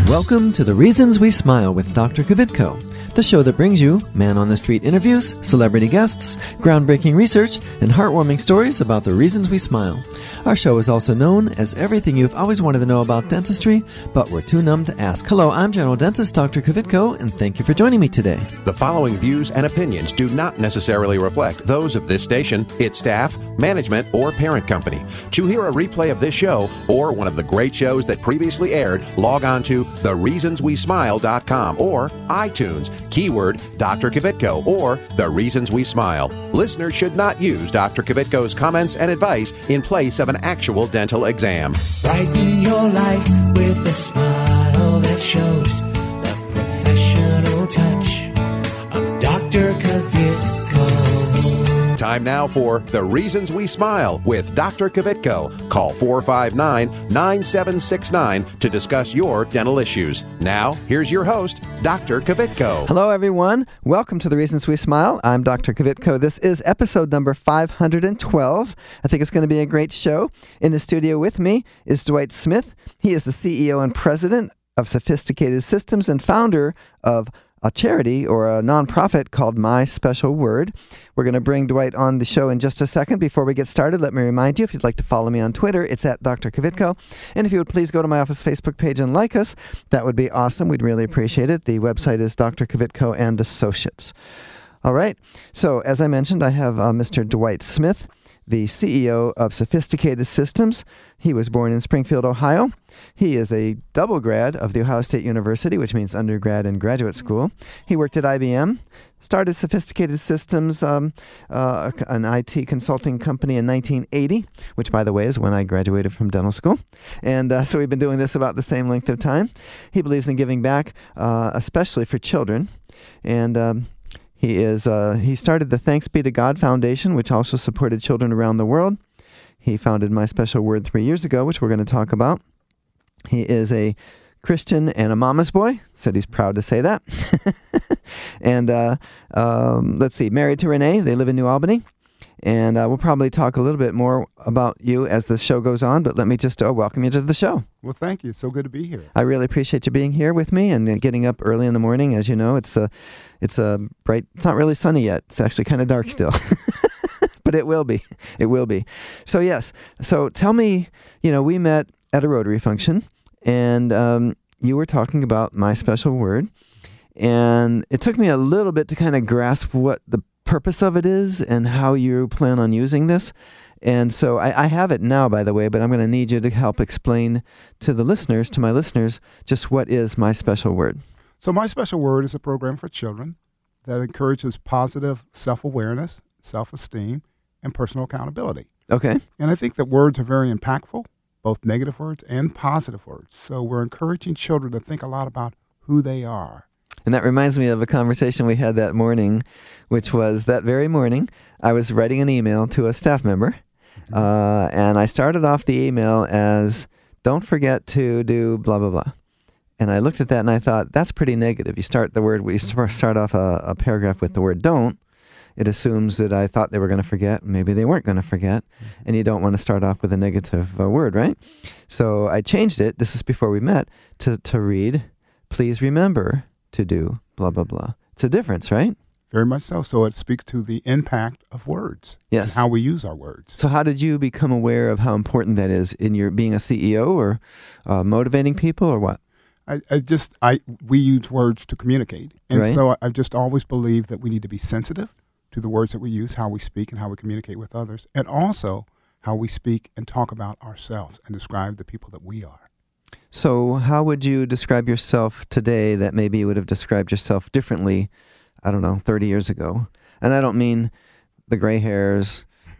Welcome to The Reasons We Smile with Dr. Kvitko, the show that brings you man-on-the-street interviews, celebrity guests, groundbreaking research, and heartwarming stories about the reasons we smile. Our show is also known as everything you've always wanted to know about dentistry, but were too numb to ask. Hello, I'm General Dentist Dr. Kvitko, and thank you for joining me today. The following views and opinions do not necessarily reflect those of this station, its staff, management, or parent company. To hear a replay of this show or one of the great shows that previously aired, log on to thereasonswesmile.com or iTunes, keyword Dr. Kvitko or The Reasons We Smile. Listeners should not use Dr. Kvitko's comments and advice in place of an actual dental exam. Brighten your life with a smile that shows the professional touch of Dr. Kvitko. Time now for The Reasons We Smile with Dr. Kvitko. Call 459-9769 to discuss your dental issues. Now, here's your host, Dr. Kvitko. Hello, everyone. Welcome to The Reasons We Smile. I'm Dr. Kvitko. This is episode number 512. I think it's going to be a great show. In the studio with me is Dwight Smith. He is the CEO and president of Sophisticated Systems and founder of a charity or a nonprofit called My Special Word. We're going to bring Dwight on the show in just a second. Before we get started, let me remind you, if you'd like to follow me on Twitter, it's at Dr. Kvitko. And if you would please go to my office Facebook page and like us, that would be awesome. We'd really appreciate it. The website is Dr. Kvitko and Associates. All right. So as I mentioned, I have Mr. Dwight Smith, the CEO of Sophisticated Systems. He was born in Springfield, Ohio. He is a double grad of The Ohio State University, which means undergrad and graduate school. He worked at IBM, started Sophisticated Systems, an IT consulting company in 1980, which, by the way, is when I graduated from dental school. And so we've been doing this about the same length of time. He believes in giving back, especially for children. And he started the Thanks Be to God Foundation, which also supported children around the world. He founded My Special Word 3 years ago, which we're going to talk about. He is a Christian and a mama's boy. Said he's proud to say that. And let's see, married to Renee. They live in New Albany. And we'll probably talk a little bit more about you as the show goes on, but let me just welcome you to the show. Well, thank you. It's so good to be here. I really appreciate you being here with me and getting up early in the morning. As you know, it's bright. It's not really sunny yet. It's actually kind of dark still. But it will be. It will be. So, yes. So tell me, we met at a Rotary function, and you were talking about My Special Word, and it took me a little bit to kind of grasp what the purpose of it is and how you plan on using this. And so I have it now, by the way, but I'm going to need you to help explain to my listeners, just what is My Special Word. So My Special Word is a program for children that encourages positive self-awareness, self-esteem, and personal accountability. Okay. And I think that words are very impactful, both negative words and positive words. So we're encouraging children to think a lot about who they are. And that reminds me of a conversation we had that morning, which was that very morning, I was writing an email to a staff member, and I started off the email as, don't forget to do blah, blah, blah. And I looked at that and I thought, that's pretty negative. We start off a paragraph with the word don't. It assumes that I thought they were going to forget. Maybe they weren't going to forget. And you don't want to start off with a negative word, right? So I changed it, this is before we met, to read, please remember to do blah, blah, blah. It's a difference, right? Very much so. So it speaks to the impact of words. Yes. And how we use our words. So how did you become aware of how important that is in your being a CEO or motivating people or what? We use words to communicate. And right. So I've just always believed that we need to be sensitive to the words that we use, how we speak and how we communicate with others, and also how we speak and talk about ourselves and describe the people that we are. So how would you describe yourself today that maybe you would have described yourself differently, 30 years ago? And I don't mean the gray hairs,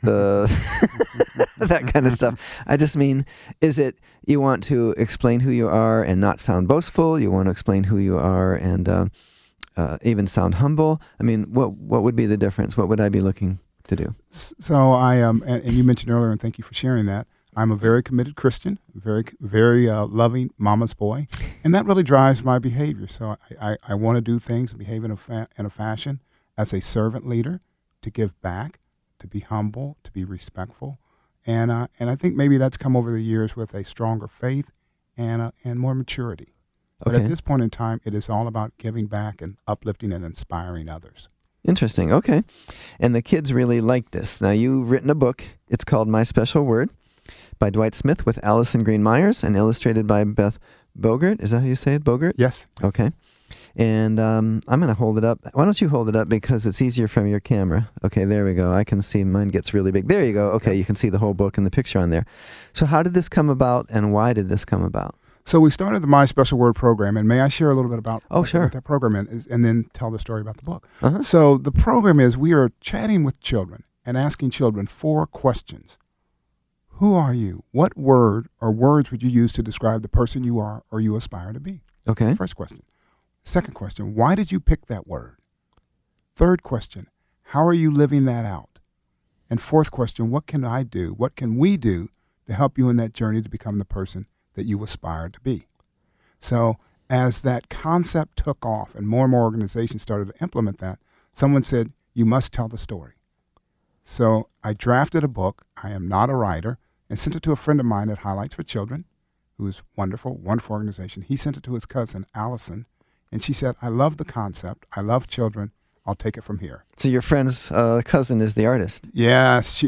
that kind of stuff. I just mean, is it you want to explain who you are and not sound boastful? You want to explain who you are and even sound humble? I mean, what would be the difference? What would I be looking to do? So I am, and you mentioned earlier, and thank you for sharing that, I'm a very committed Christian, very, very loving mama's boy, and that really drives my behavior. So I want to do things and behave in a fashion as a servant leader, to give back, to be humble, to be respectful, and I think maybe that's come over the years with a stronger faith and more maturity. But Okay. at this point in time, it is all about giving back and uplifting and inspiring others. Interesting. Okay. And the kids really like this. Now, you've written a book. It's called My Special Word by Dwight Smith with Allison Green Myers and illustrated by Beth Bogert. Is that how you say it? Bogert? Yes. Okay. And I'm going to hold it up. Why don't you hold it up because it's easier from your camera. Okay, there we go. I can see mine gets really big. There you go. Okay, you can see the whole book and the picture on there. So how did this come about and why did this come about? So we started the My Special Word program, and may I share a little bit about sure. what that program is, and then tell the story about the book. Uh-huh. So the program is we are chatting with children and asking children 4 questions. Who are you? What word or words would you use to describe the person you are or you aspire to be? Okay. First question. Second question, why did you pick that word? Third question, how are you living that out? And fourth question, what can I do? What can we do to help you in that journey to become the person that you aspire to be? So as that concept took off and more organizations started to implement that, someone said, you must tell the story. So I drafted a book. I am not a writer, and sent it to a friend of mine at Highlights for Children, who is wonderful organization. He sent it to his cousin, Allison, and she said, I love the concept. I love children. I'll take it from here. So your friend's cousin is the artist. Yes, she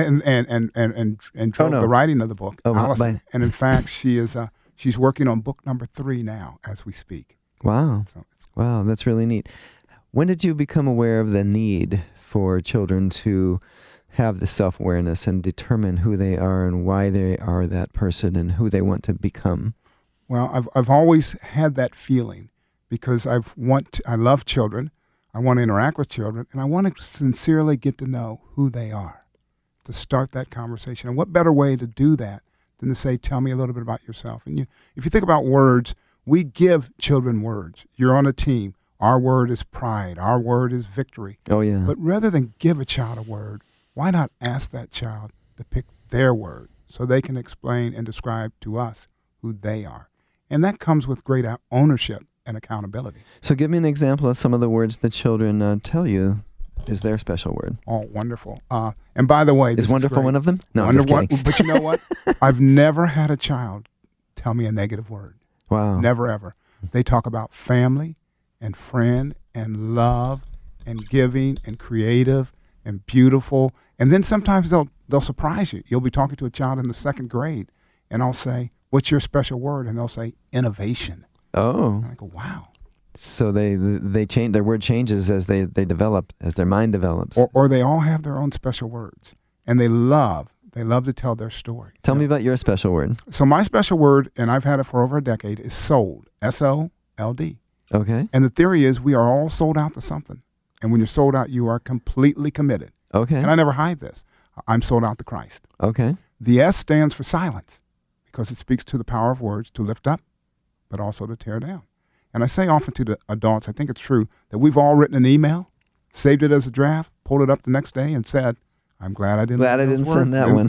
and drove the writing of the book, Allison. And in fact, she's working on book number 3 now as we speak. Wow. So Wow, that's really neat. When did you become aware of the need for children to have the self-awareness and determine who they are and why they are that person and who they want to become? Well, I've always had that feeling because I love children. I want to interact with children, and I want to sincerely get to know who they are, to start that conversation. And what better way to do that than to say, tell me a little bit about yourself. And if you think about words, we give children words. You're on a team. Our word is pride. Our word is victory. Oh, yeah. But rather than give a child a word, why not ask that child to pick their word so they can explain and describe to us who they are? And that comes with great ownership and accountability. So give me an example of some of the words that children tell you is their special word. Oh, wonderful. And by the way, is wonderful one of them? No, I'm just kidding. But you know what? I've never had a child tell me a negative word. Wow. Never, ever. They talk about family and friend and love and giving and creative and beautiful. And then sometimes they'll surprise you. You'll be talking to a child in the 2nd grade, and I'll say, what's your special word? And they'll say, innovation. Oh. And I go, wow. So they change, their word changes as they develop, as their mind develops. Or they all have their own special words, and they love to tell their story. Tell me about your special word. So my special word, and I've had it for over a decade, is sold. S-O-L-D. Okay. And the theory is we are all sold out to something. And when you're sold out, you are completely committed. Okay. And I never hide this. I'm sold out to Christ. Okay. The S stands for silence because it speaks to the power of words to lift up, but also to tear down. And I say often to the adults, I think it's true, that we've all written an email, saved it as a draft, pulled it up the next day and said, I'm glad I didn't send that one.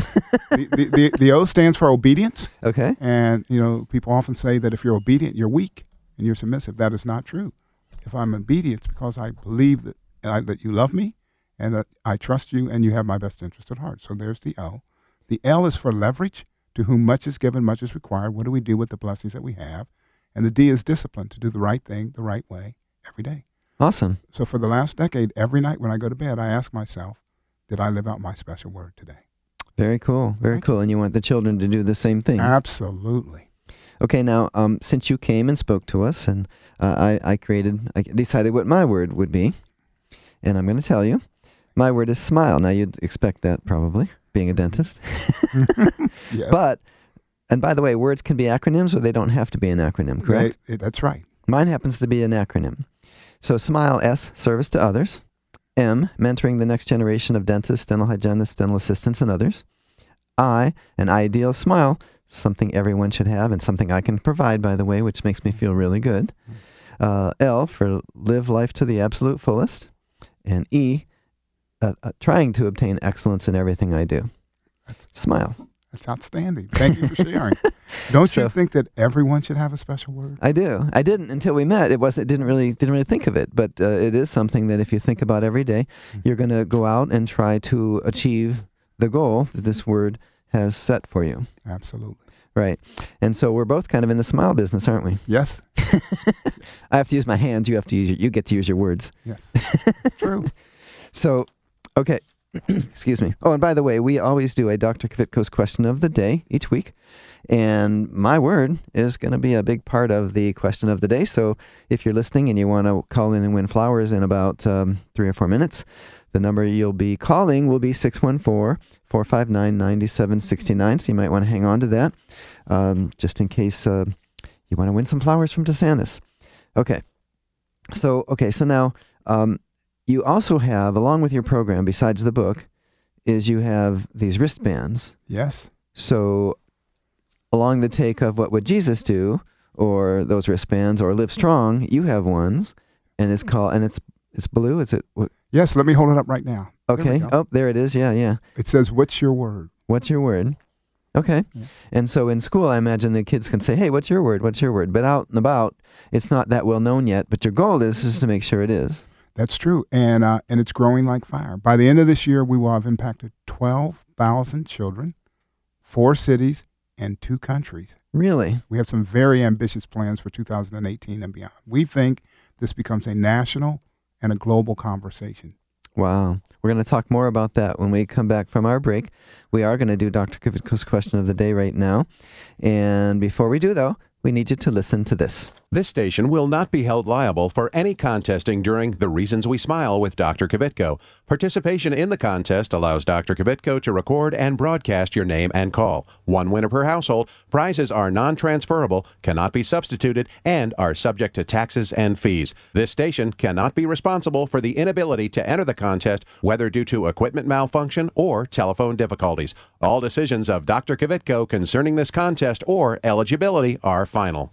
the O stands for obedience. Okay. And, people often say that if you're obedient, you're weak and you're submissive. That is not true. If I'm obedient, it's because I believe that you love me and that I trust you and you have my best interest at heart. So there's the O. The L is for leverage. To whom much is given, much is required. What do we do with the blessings that we have? And the D is discipline, to do the right thing the right way every day. Awesome. So for the last decade, every night when I go to bed, I ask myself, did I live out my special word today? Very cool. Very cool. And you want the children to do the same thing. Absolutely. Okay, now, since you came and spoke to us, and I decided what my word would be, and I'm going to tell you. My word is smile. Now, you'd expect that probably, being a dentist. Yes. And by the way, words can be acronyms, or they don't have to be an acronym, correct? That's right. Mine happens to be an acronym. So SMILE, S, service to others. M, mentoring the next generation of dentists, dental hygienists, dental assistants, and others. I, an ideal smile, something everyone should have and something I can provide, by the way, which makes me feel really good. L, for live life to the absolute fullest. And E, trying to obtain excellence in everything I do. Smile. That's outstanding. Thank you for sharing. Don't you think that everyone should have a special word? I do. I didn't until we met. Didn't really think of it, but it is something that if you think about every day, you're going to go out and try to achieve the goal that this word has set for you. Absolutely. Right. And so we're both kind of in the smile business, aren't we? Yes. I have to use my hands. You get to use your words. Yes, it's true. So, okay. Excuse me. Oh, and by the way, we always do a Dr. Kvitko's question of the day each week. And my word is going to be a big part of the question of the day. So if you're listening and you want to call in and win flowers in about 3 or 4 minutes, the number you'll be calling will be 614-459-9769. So you might want to hang on to that just in case you want to win some flowers from DeSantis. Okay. So now you also have, along with your program, besides the book, is you have these wristbands. Yes. So along the take of What Would Jesus Do, or those wristbands, or Live Strong, you have ones, and it's called, and it's blue. Is it? What? Yes. Let me hold it up right now. Okay. There it is. Yeah. It says, "What's your word?" What's your word? Okay. Yeah. And so in school, I imagine the kids can say, "Hey, what's your word? What's your word?" But out and about, it's not that well known yet. But your goal is to make sure it is. That's true, and it's growing like fire. By the end of this year, we will have impacted 12,000 children, 4 cities, and 2 countries. Really? We have some very ambitious plans for 2018 and beyond. We think this becomes a national and a global conversation. Wow. We're going to talk more about that when we come back from our break. We are going to do Dr. Kvitko's question of the day right now. And before we do, though, we need you to listen to this. This station will not be held liable for any contesting during The Reasons We Smile with Dr. Kvitko. Participation in the contest allows Dr. Kvitko to record and broadcast your name and call. 1 winner per household. Prizes are non-transferable, cannot be substituted, and are subject to taxes and fees. This station cannot be responsible for the inability to enter the contest, whether due to equipment malfunction or telephone difficulties. All decisions of Dr. Kvitko concerning this contest or eligibility are final.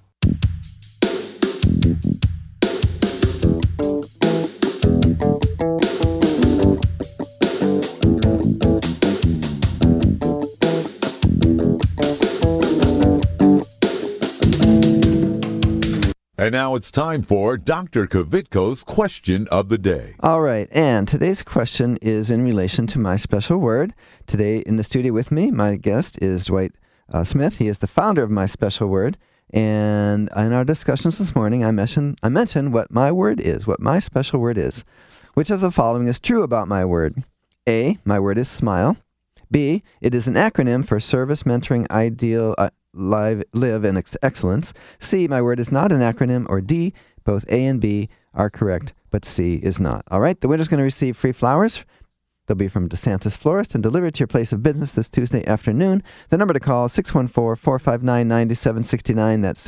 And now it's time for Dr. Kvitko's question of the day. All right, and today's question is in relation to my special word. Today in the studio with me, my guest is Dwight Smith. He is the founder of My Special Word. And in our discussions this morning, I mentioned what my word is, what my special word is. Which of the following is true about my word? A, my word is smile. B, it is an acronym for service, mentoring, ideal, live, and excellence. C, my word is not an acronym. Or D, both A and B are correct, but C is not. All right, the winner's going to receive free flowers. They'll be from DeSantis Florist and delivered to your place of business this Tuesday afternoon. The number to call is 614-459-9769. That's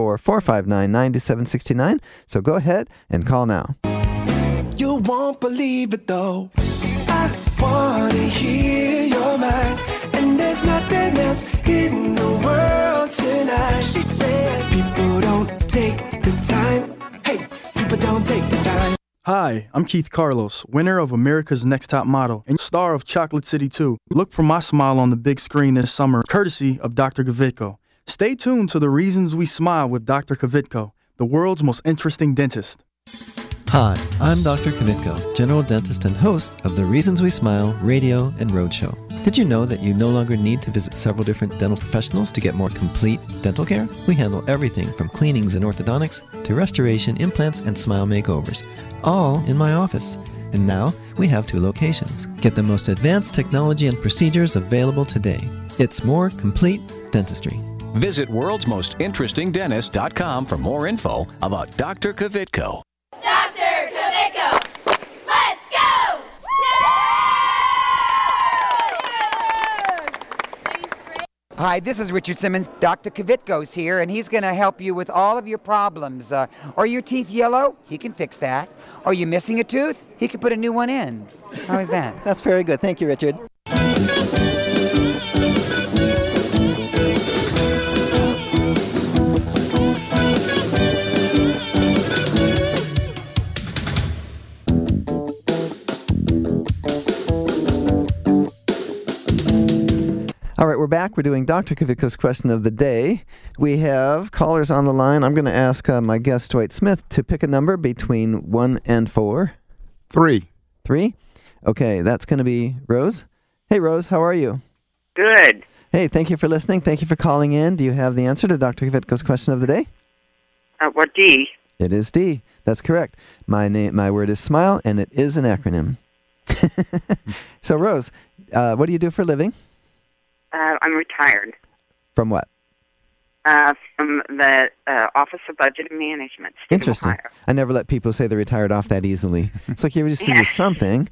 614-459-9769. So go ahead and call now. You won't believe it though. I want to hear your mind. And there's nothing else in the world tonight. She said people don't take the time. Hey, people don't take the time. Hi, I'm Keith Carlos, winner of America's Next Top Model and star of Chocolate City 2. Look for my smile on the big screen this summer, courtesy of Dr. Kvitko. Stay tuned to The Reasons We Smile with Dr. Kvitko, the world's most interesting dentist. Hi, I'm Dr. Kvitko, general dentist and host of The Reasons We Smile radio and roadshow. Did you know that you no longer need to visit several different dental professionals to get more complete dental care? We handle everything from cleanings and orthodontics to restoration, implants, and smile makeovers, all in my office. And now we have 2 locations. Get the most advanced technology and procedures available today. It's more complete dentistry. Visit worldsmostinterestingdentist.com for more info about Dr. Kvitko. Dr. Kvitko, let's go! Hi, this is Richard Simmons. Dr. Kvitko's here, and he's going to help you with all of your problems. Are your teeth yellow? He can fix that. Are you missing a tooth? He can put a new one in. How is that? That's very good. Thank you, Richard. All right, we're back. We're doing Dr. Kvitko's question of the day. We have callers on the line. I'm going to ask my guest, Dwight Smith, to pick a number between 1 and 4. 3. 3? Okay, that's going to be Rose. Hey, Rose, how are you? Good. Hey, thank you for listening. Thank you for calling in. Do you have the answer to Dr. Kvitko's question of the day? What D? It is D. That's correct. My word is smile, and it is an acronym. So, Rose, what do you do for a living? I'm retired. From what? From the Office of Budget and Management. Interesting. Ohio. I never let people say they're retired off that easily. It's like you just do something.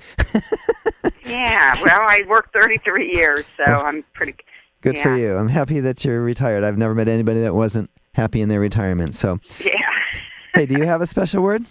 Yeah, well, I worked 33 years, so I'm pretty... Good for you. I'm happy that you're retired. I've never met anybody that wasn't happy in their retirement. So, yeah. Hey, do you have a special word?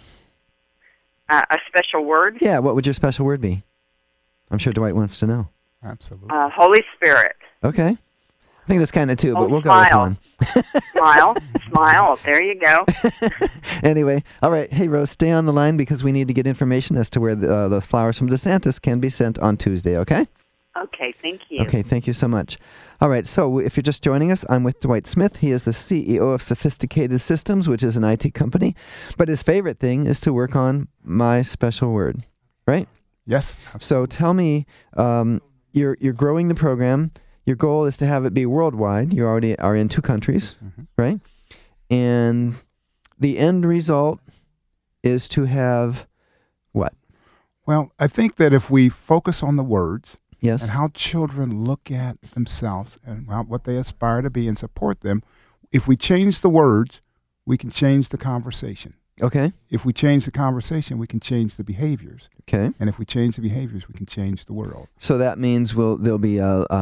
A special word? Yeah, what would your special word be? I'm sure Dwight wants to know. Absolutely. Holy Spirit. Okay. I think that's kind of two, but we'll smile. go with one. Smile. There you go. Anyway, all right. Hey, Rose, stay on the line because we need to get information as to where those flowers from DeSantis can be sent on Tuesday, okay? Okay, thank you. Okay, thank you so much. All right, so if you're just joining us, I'm with Dwight Smith. He is the CEO of Sophisticated Systems, which is an IT company. But his favorite thing is to work on my special word, right? Yes. So tell me, you're growing the program. Your goal is to have it be worldwide. You already are in 2 countries, right? And the end result is to have what? Well, I think that if we focus on the words, yes, and how children look at themselves and what they aspire to be and support them, if we change the words, we can change the conversation. Okay. If we change the conversation, we can change the behaviors. Okay. And if we change the behaviors, we can change the world. So that means there'll be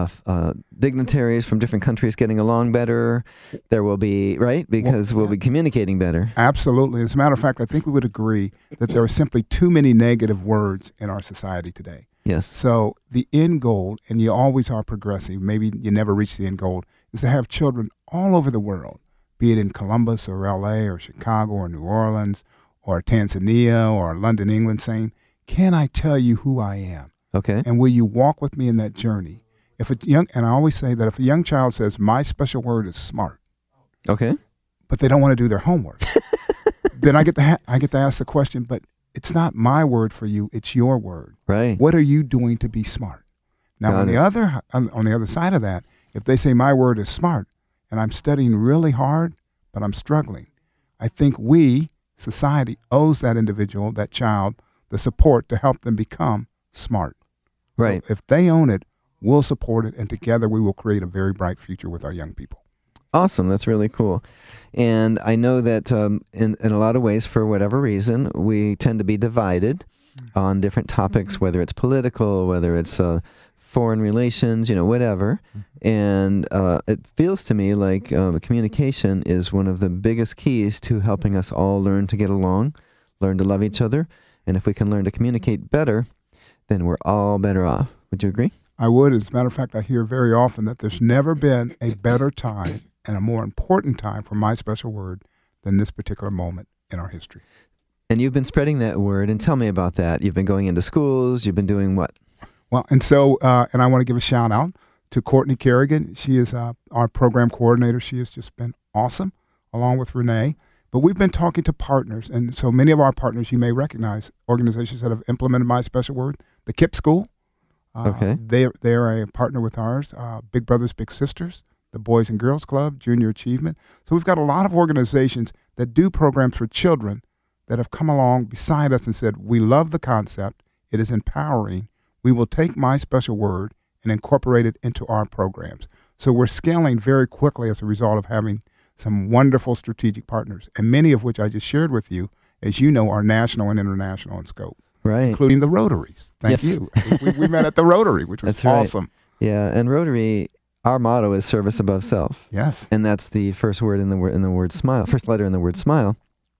dignitaries from different countries getting along better. There will be, right? Because we'll be communicating better. Absolutely. As a matter of fact, I think we would agree that there are simply too many negative words in our society today. Yes. So the end goal, and you always are progressive, maybe you never reach the end goal, is to have children all over the world, be it in Columbus or LA or Chicago or New Orleans or Tanzania or London, England, saying, can I tell you who I am? Okay. And will you walk with me in that journey? And I always say that if a young child says, my special word is smart. Okay. But they don't want to do their homework. Then I get to ask the question, but it's not my word for you, it's your word. Right. What are you doing to be smart? Now, on the other side of that, if they say my word is smart, and I'm studying really hard, but I'm struggling, I think we, society, owes that individual, that child, the support to help them become smart. Right. So if they own it, we'll support it, and together we will create a very bright future with our young people. Awesome. That's really cool. And I know that in a lot of ways, for whatever reason, we tend to be divided on different topics, whether it's political, whether it's foreign relations, whatever. And it feels to me like communication is one of the biggest keys to helping us all learn to get along, learn to love each other. And if we can learn to communicate better, then we're all better off. Would you agree? I would. As a matter of fact, I hear very often that there's never been a better time and a more important time for my special word than this particular moment in our history. And you've been spreading that word, and tell me about that. You've been going into schools, you've been doing what? Well, and so, and I want to give a shout out to Courtney Kerrigan. She is our program coordinator. She has just been awesome, along with Renee. But we've been talking to partners, and so many of our partners you may recognize, organizations that have implemented my special word. The KIPP School, okay, they're a partner with ours. Big Brothers Big Sisters, the Boys and Girls Club, Junior Achievement. So we've got a lot of organizations that do programs for children that have come along beside us and said, we love the concept, it is empowering, we will take my special word and incorporate it into our programs. So we're scaling very quickly as a result of having some wonderful strategic partners, and many of which I just shared with you, as you know, are national and international in scope, right? Including the Rotaries. Thank you. We met at the Rotary, which was that's right. awesome. Yeah, and Rotary, our motto is service above self. Yes. And that's the first word in the word smile, first letter in the word smile.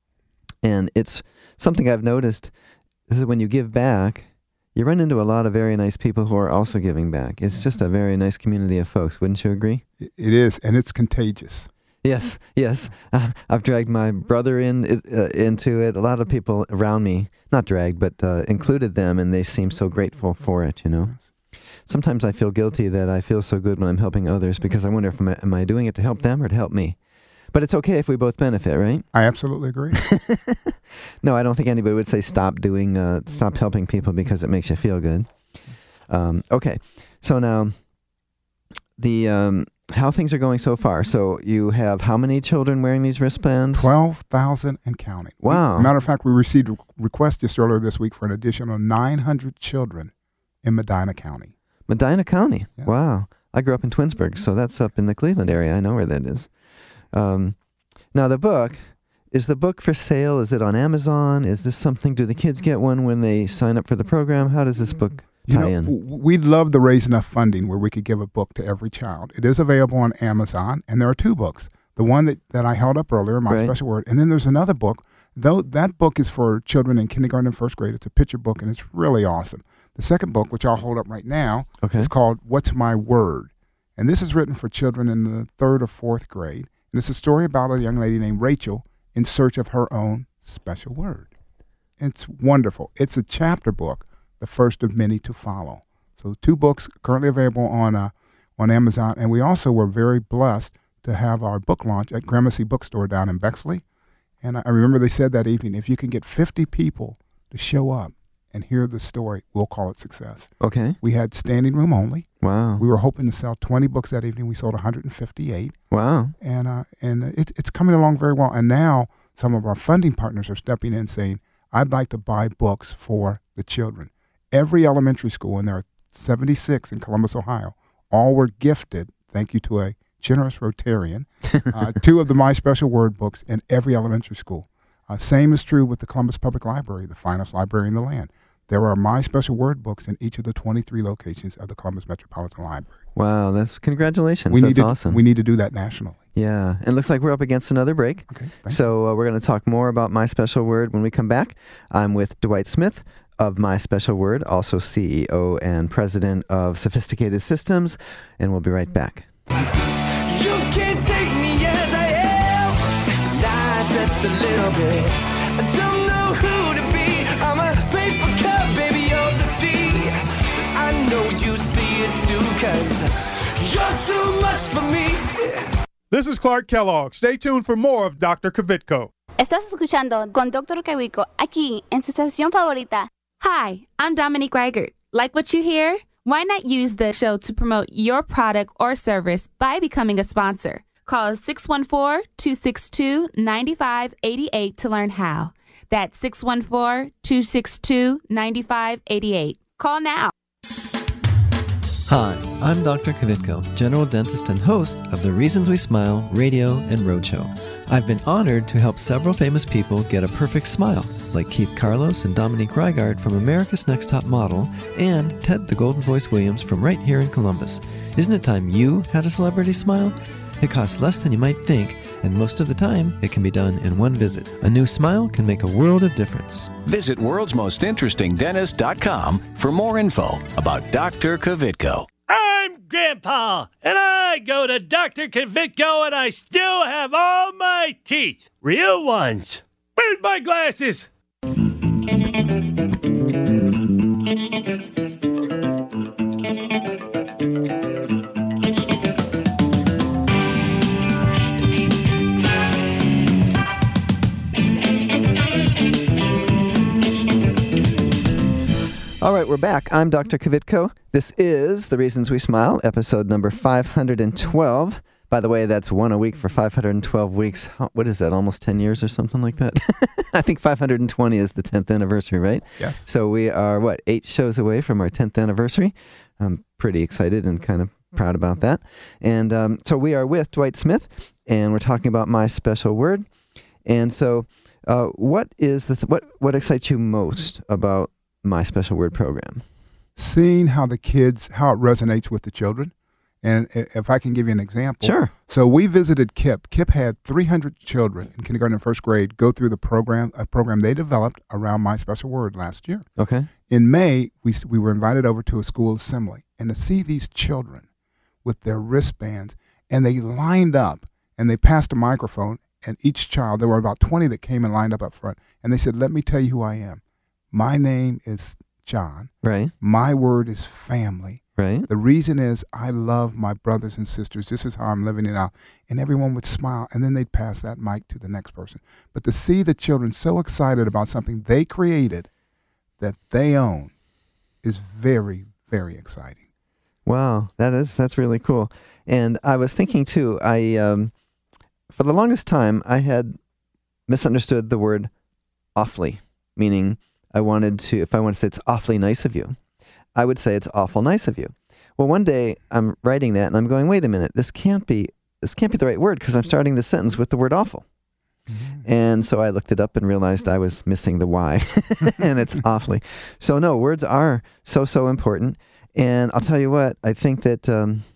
And it's something I've noticed. This is when you give back, you run into a lot of very nice people who are also giving back. It's just a very nice community of folks. Wouldn't you agree? It is, and it's contagious. Yes. I've dragged my brother into it. A lot of people around me, not dragged, but included them, and they seem so grateful for it, Sometimes I feel guilty that I feel so good when I'm helping others because I wonder if am I doing it to help them or to help me? But it's okay if we both benefit, right? I absolutely agree. No, I don't think anybody would say stop helping people because it makes you feel good. Okay, so now how things are going so far. So you have how many children wearing these wristbands? 12,000 and counting. Wow. Matter of fact, we received a request just earlier this week for an additional 900 children in Medina County. Medina County. Yeah. Wow. I grew up in Twinsburg, so that's up in the Cleveland area. I know where that is. Now the book, is the book for sale? Is it on Amazon? Is this something, do the kids get one when they sign up for the program? How does this book tie in? We'd love to raise enough funding where we could give a book to every child. It is available on Amazon, and there are 2 books. The one that I held up earlier, My Special Word, and then there's another book. Though that book is for children in kindergarten and first grade. It's a picture book, and it's really awesome. The second book, which I'll hold up right now, is called What's My Word? And this is written for children in the 3rd or 4th grade. And it's a story about a young lady named Rachel in search of her own special word. It's wonderful. It's a chapter book, the first of many to follow. So 2 books currently available on Amazon. And we also were very blessed to have our book launch at Gramercy Bookstore down in Bexley. And I remember they said that evening, if you can get 50 people to show up and hear the story, we'll call it success. Okay. We had standing room only. Wow. We were hoping to sell 20 books that evening. We sold 158. Wow. And it's coming along very well. And now some of our funding partners are stepping in saying, I'd like to buy books for the children. Every elementary school, and there are 76 in Columbus, Ohio, all were gifted, thank you to a generous Rotarian, 2 of the My Special Word books in every elementary school. Same is true with the Columbus Public Library, the finest library in the land. There are My Special Word books in each of the 23 locations of the Columbus Metropolitan Library. Wow, congratulations. That's awesome. We need to do that nationally. Yeah, and it looks like we're up against another break. Okay, so we're going to talk more about My Special Word when we come back. I'm with Dwight Smith of My Special Word, also CEO and president of Sophisticated Systems, and we'll be right back. You can't take me as I am, not just a little bit. I don't know who to be. I'm a paper cup, baby, of the sea. I know you see it too, 'cause you're too much for me. This is Clark Kellogg. Stay tuned for more of Dr. Kvitko. Estás escuchando con Dr. Kvitko aquí en su estación favorita. Hi, I'm Dominique Reichert. Like what you hear? Why not use the show to promote your product or service by becoming a sponsor? Call 614-262-9588 to learn how. That's 614-262-9588. Call now. Hi, I'm Dr. Kvitko, general dentist and host of the Reasons We Smile radio and roadshow. I've been honored to help several famous people get a perfect smile, like Keith Carlos and Dominique Reigard from America's Next Top Model, and Ted the Golden Voice Williams from right here in Columbus. Isn't it time you had a celebrity smile? It costs less than you might think, and most of the time, it can be done in one visit. A new smile can make a world of difference. Visit worldsmostinterestingdentist.com for more info about Dr. Kvitko. I'm Grandpa, and I go to Dr. Kvitko, and I still have all my teeth. Real ones. Where's my glasses? All right, we're back. I'm Dr. Kvitko. This is The Reasons We Smile, episode number 512. By the way, that's one a week for 512 weeks. What is that, almost 10 years or something like that? I think 520 is the 10th anniversary, right? Yes. So we are, 8 shows away from our 10th anniversary. I'm pretty excited and kind of proud about that. And so we are with Dwight Smith, and we're talking about My Special Word. And so what is what excites you most about My Special Word program? Seeing how it resonates with the children. And if I can give you an example. Sure. So we visited KIPP. KIPP had 300 children in kindergarten and first grade go through a program they developed around My Special Word last year. Okay. In May, we were invited over to a school assembly, and to see these children with their wristbands, and they lined up, and they passed a microphone, and each child, there were about 20 that came and lined up front, and they said, "Let me tell you who I am. My name is John. Right. My word is family. Right. The reason is I love my brothers and sisters. This is how I'm living it out." And everyone would smile, and then they'd pass that mic to the next person. But to see the children so excited about something they created that they own is very, very exciting. Wow, that's really cool. And I was thinking too, for the longest time, I had misunderstood the word awfully, meaning if I wanted to say it's awfully nice of you, I would say it's awful nice of you. Well, one day I'm writing that and I'm going, wait a minute, this can't be the right word because I'm starting the sentence with the word awful. And so I looked it up and realized I was missing the Y, and it's awfully. So no, words are so important. And I'll tell you what, I think that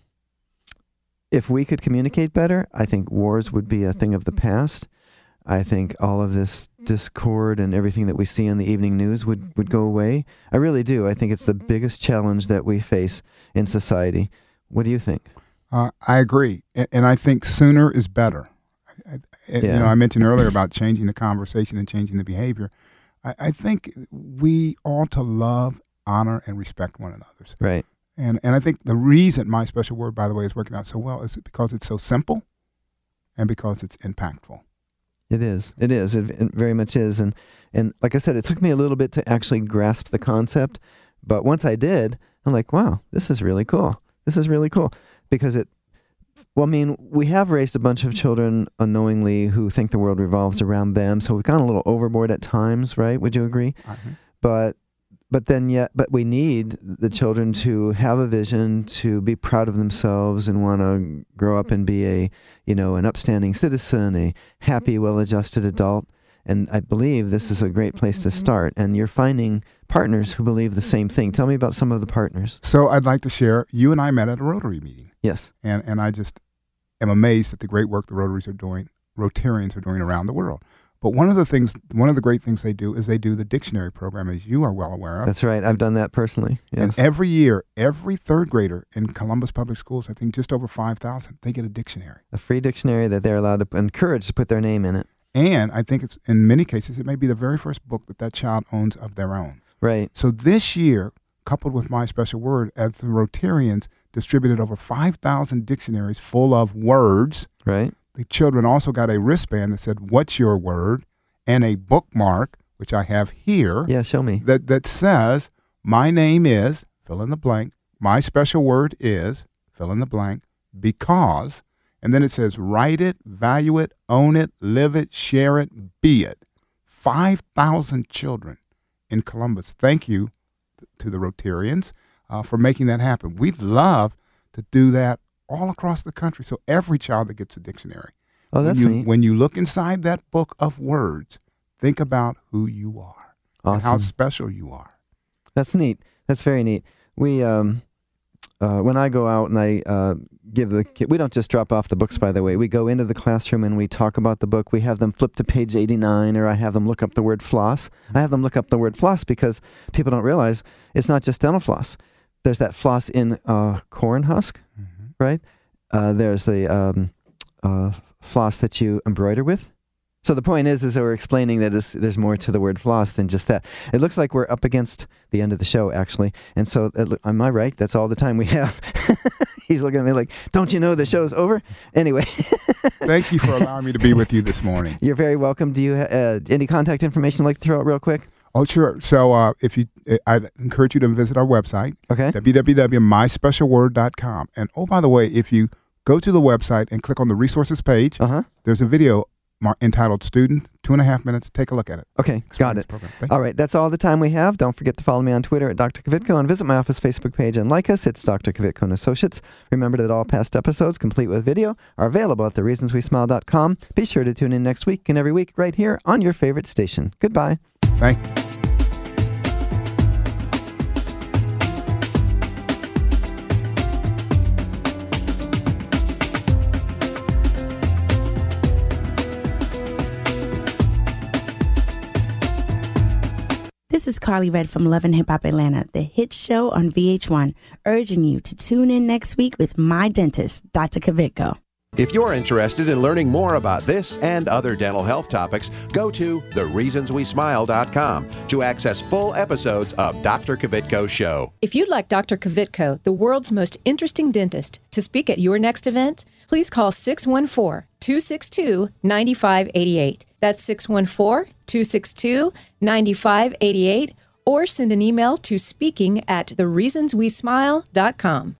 if we could communicate better, I think wars would be a thing of the past. I think all of this discord and everything that we see in the evening news would go away. I really do. I think it's the biggest challenge that we face in society. What do you think? I agree. And I think sooner is better. You know, I mentioned earlier about changing the conversation and changing the behavior. I think we ought to love, honor, and respect one another. Right. And I think the reason My Special Word, by the way, is working out so well is because it's so simple and because it's impactful. It is. It is. It very much is. And like I said, it took me a little bit to actually grasp the concept. But once I did, I'm like, wow, this is really cool. This is really cool. Because we have raised a bunch of children unknowingly who think the world revolves around them. So we've gone a little overboard at times, right? Would you agree? But we need the children to have a vision, to be proud of themselves and want to grow up and be an upstanding citizen, a happy, well-adjusted adult. And I believe this is a great place to start. And you're finding partners who believe the same thing. Tell me about some of the partners. So I'd like to share, you and I met at a Rotary meeting. Yes. And I just am amazed at the great work the Rotarians are doing around the world. But one of the great things they do is they do the dictionary program, as you are well aware of. That's right. I've done that personally. Yes. And every year, every third grader in Columbus Public Schools, I think just over 5,000, they get a dictionary. A free dictionary that they're allowed to encourage to put their name in it. And I think it's, in many cases, it may be the very first book that child owns of their own. Right. So this year, coupled with My Special Word, as the Rotarians distributed over 5,000 dictionaries full of words. Right. The children also got a wristband that said, "What's your word?" and a bookmark, which I have here. Yeah, show me. That says, "My name is," fill in the blank, "my special word is," fill in the blank, "because," and then it says, "write it, value it, own it, live it, share it, be it." 5,000 children in Columbus. Thank you to the Rotarians for making that happen. We'd love to do that all across the country, so every child that gets a dictionary. Oh, that's neat. When you look inside that book of words, think about who you are. Awesome. And how special you are. That's neat. That's very neat. We, when I go out and I give the kid, we don't just drop off the books, by the way. We go into the classroom and we talk about the book. We have them flip to page 89, or I have them look up the word floss. I have them look up the word floss because people don't realize it's not just dental floss. There's that floss in corn husk, right? There's the floss that you embroider with. So the point is that we're explaining that there's more to the word floss than just that. It looks like we're up against the end of the show, actually. And so, am I right? That's all the time we have. He's looking at me like, don't you know the show's over? Anyway. Thank you for allowing me to be with you this morning. You're very welcome. Do you any contact information you'd like to throw out real quick? Oh, sure. So I'd encourage you to visit our website, okay, www.myspecialword.com. And oh, by the way, if you go to the website and click on the resources page, there's a video entitled Student, 2.5 minutes. Take a look at it. Okay, got it. All right, that's all the time we have. Don't forget to follow me on Twitter at Dr. Kvitko and visit my office Facebook page and like us. It's Dr. Kvitko and Associates. Remember that all past episodes, complete with video, are available at thereasonswesmile.com. Be sure to tune in next week and every week right here on your favorite station. Goodbye. Thank you. This is Carly Red from Love and Hip Hop Atlanta, the hit show on VH1, urging you to tune in next week with my dentist, Dr. Kvitko. If you're interested in learning more about this and other dental health topics, go to thereasonswesmile.com to access full episodes of Dr. Kvitko's show. If you'd like Dr. Kvitko, the world's most interesting dentist, to speak at your next event, please call 614-262-9588. That's 614-262-9588, or send an email to speaking@thereasonswesmile.com.